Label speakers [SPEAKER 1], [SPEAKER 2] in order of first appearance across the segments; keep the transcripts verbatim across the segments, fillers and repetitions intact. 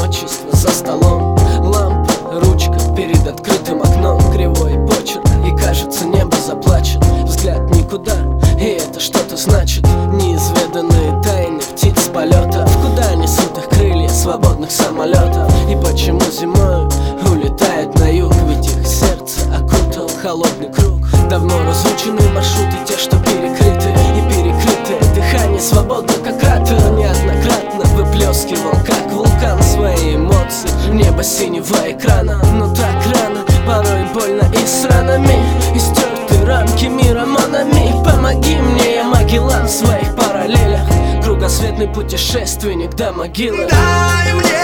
[SPEAKER 1] одиночество за столом. Лампа, ручка перед открытым окном, кривой почерк, и кажется, небо заплачет. Взгляд никуда, и это что-то значит. Неизведанные тайны птиц полетов, куда несут их крылья свободных самолетов. И почему зимой улетает на юг, ведь их сердце окутал холодный круг. Давно разучены маршруты, те, что перекрыты, и перекрытое дыхание свободно, как кратер. Неоднократно выплескивал, как вулкан, свои эмоции в небо синего экрана. Но так рано, порой больно и с ранами, и стерты рамки мира монами. Помоги мне, я Магеллан в своих параллелях, кругосветный путешественник до могилы.
[SPEAKER 2] Дай мне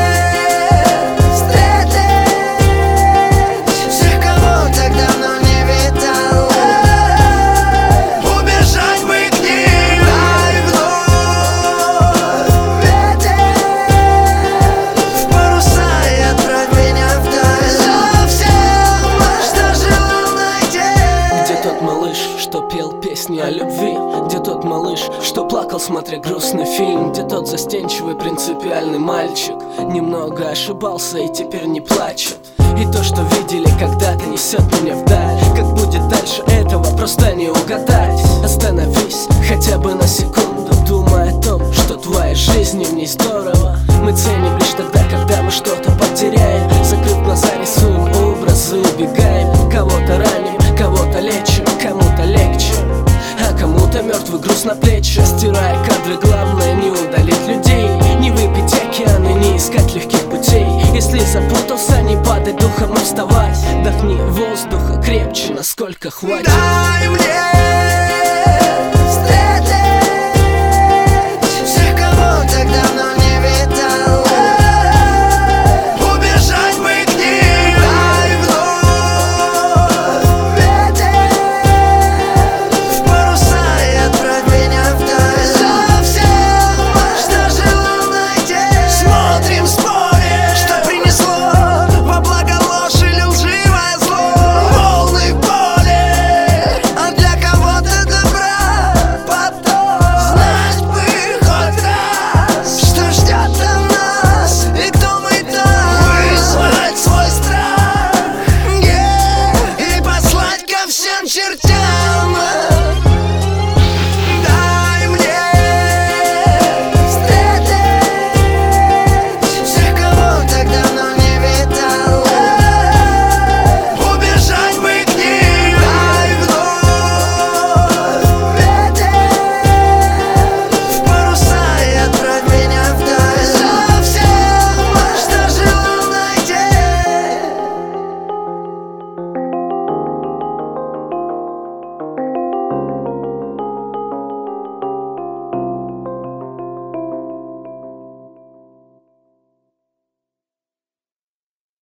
[SPEAKER 1] что пел песни о любви? Где тот малыш, что плакал, смотря грустный фильм? Где тот застенчивый принципиальный мальчик? Немного ошибался и теперь не плачет. И то, что видели когда-то, несет меня вдаль. Как будет дальше, этого просто не угадать. Остановись хотя бы на секунду, думай о том, что твоя жизнь в ней здорово. Мы ценим лишь тогда, когда мы что-то потеряем. Закрыв глаза, рисуем образы, убегаем. Кого-то раним, кого-то лечим, кому-то легче, а кому-то мертвый груз на плечи. Стирая кадры, главное не удалить людей, не выпить океаны, не искать легких путей. Если запутался, не падай духом и вставать. Вдохни воздуха крепче, насколько хватит.
[SPEAKER 2] Дай мне